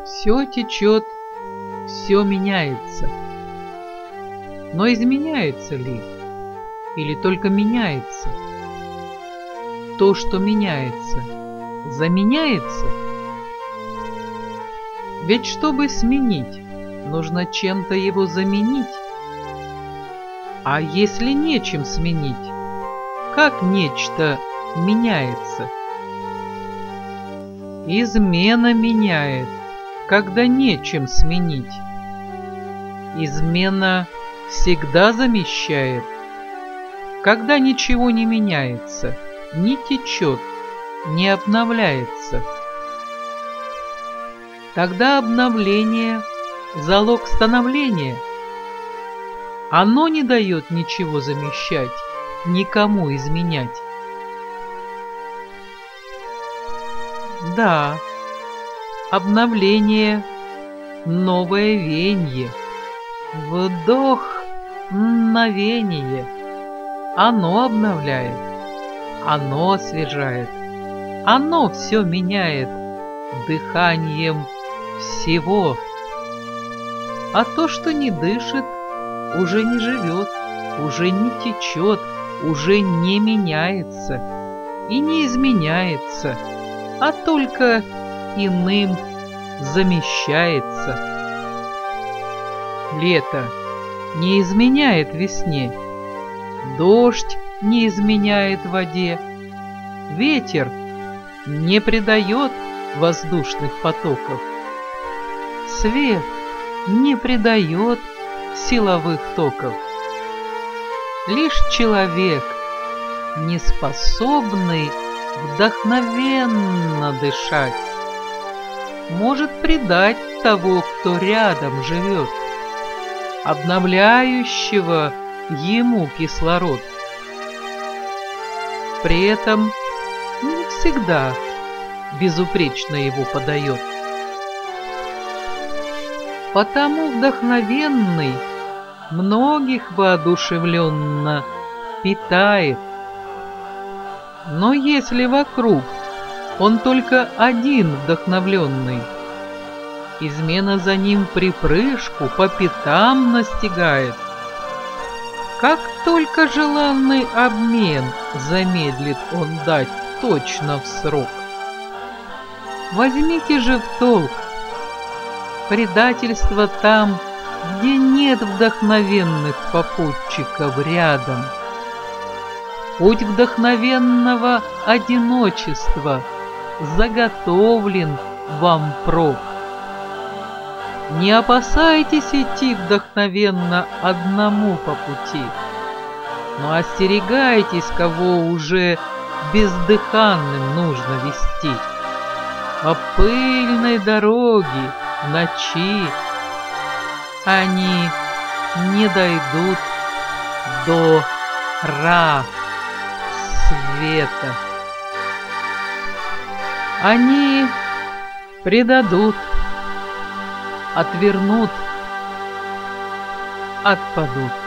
Все течет, все меняется. Но изменяется ли? Или только меняется? То, что меняется, заменяется? Ведь чтобы сменить, нужно чем-то его заменить. А если нечем сменить, как нечто меняется? Измена меняет, когда нечем сменить. Измена всегда замещает, когда ничего не меняется, не течет, не обновляется. Тогда обновление – залог становления. Оно не дает ничего замещать, никому изменять. Да, обновление – новое венье, вдохновение. Оно обновляет, оно освежает, оно все меняет дыханием всего. А то, что не дышит, уже не живет, уже не течет, уже не меняется и не изменяется, а только иным замещается. Лето не изменяет весне, дождь не изменяет воде, ветер не придает воздушных потоков, свет не придает силовых токов. Лишь человек, неспособный вдохновенно дышать, может предать того, кто рядом живет, обновляющего ему кислород. При этом не всегда безупречно его подает. Потому вдохновенный многих воодушевленно питает. Но если вокруг он только один вдохновленный, измена за ним припрыжку по пятам настигает. Как только желанный обмен замедлит он дать точно в срок. Возьмите же в толк предательство там, где нет вдохновенных попутчиков рядом. Путь вдохновенного одиночества заготовлен вам прок. Не опасайтесь идти вдохновенно одному по пути, но остерегайтесь, кого уже бездыханным нужно вести. По пыльной дороге в ночи они не дойдут до рассвета. Они предадут, отвернут, отпадут.